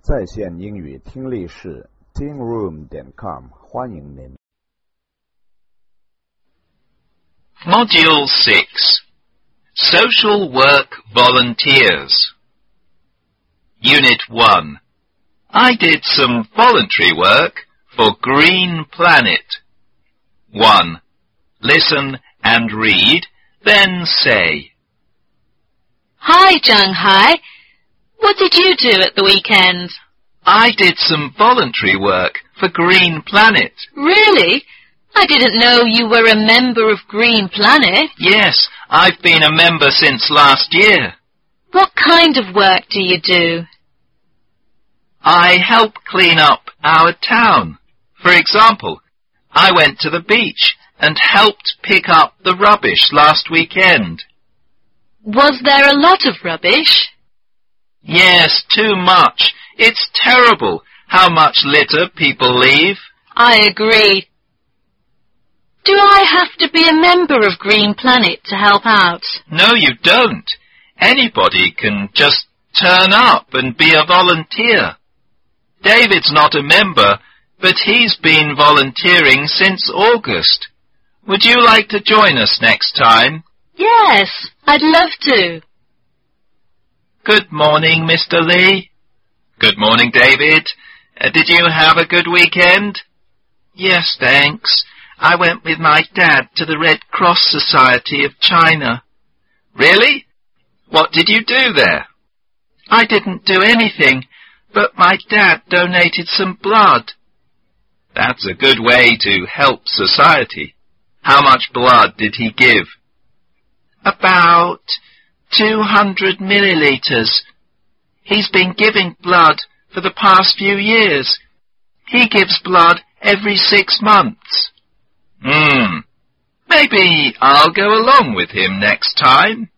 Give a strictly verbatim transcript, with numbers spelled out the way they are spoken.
在线英语听力室 teen room 点 com 欢迎您。 Module six. Social Work Volunteers. Unit one. I did some voluntary work for Green Planet. one. Listen and read, then say. Hi, Zhanghai. What did you do at the weekend? I did some voluntary work for Green Planet. Really? I didn't know you were a member of Green Planet. Yes, I've been a member since last year. What kind of work do you do? I help clean up our town. For example, I went to the beach and helped pick up the rubbish last weekend. Was there a lot of rubbish? Yes, too much. It's terrible how much litter people leave. I agree. Do I have to be a member of Green Planet to help out? No, you don't. Anybody can just turn up and be a volunteer. David's not a member, but he's been volunteering since August. Would you like to join us next time? Yes, I'd love to. Good morning, Mister Lee. Good morning, David. Uh, did you have a good weekend? Yes, thanks. I went with my dad to the Red Cross Society of China. Really? What did you do there? I didn't do anything, but my dad donated some blood. That's a good way to help society. How much blood did he give? About two hundred milliliters. He's been giving blood for the past few years. He gives blood every six months. Hmm. Maybe I'll go along with him next time.